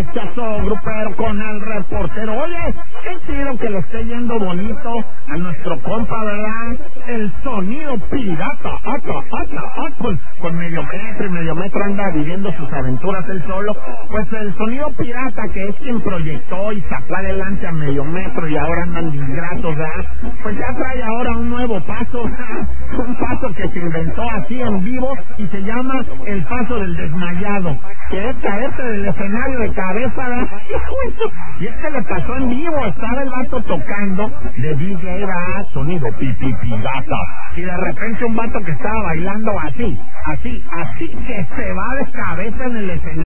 rechazo grupero con el reportero. Oye, qué chido que le esté yendo bonito a nuestro compa, ¿verdad? El sonido pirata, con medio metro y medio metro anda viviendo sus aventuras él solo. Pues el sonido pirata, que es quien proyectó y sacó adelante a medio metro y ahora andan disgratos, ¿verdad? Pues ya trae ahora un nuevo paso, ¿verdad? Un paso que se inventó así en vivo y se llama el paso del desmayado, que es caerse del escenario de cabeza, ¿verdad? Y es que le pasó en vivo, estaba el vato tocando de DJ, ¿verdad? Sonido pirata, y de repente un vato que estaba bailando así que se va de cabeza en el escenario.